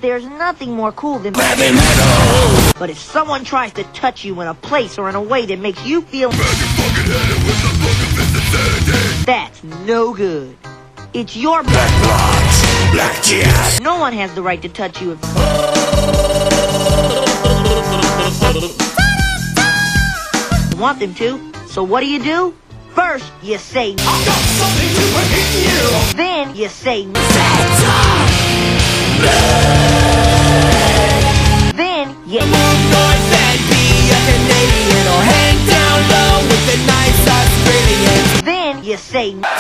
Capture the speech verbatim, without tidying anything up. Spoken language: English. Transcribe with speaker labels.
Speaker 1: There's nothing more cool than heavy metal. But if someone tries to touch you in a place or in a way that makes you feel that's no good. It's your black rocks, black jazz. No one has the right to touch you if you want them to. So what do you do? First, you say I've got something to hit you. Then you say then you North and be a Canadian or hang down low with a nice Australian. Then you say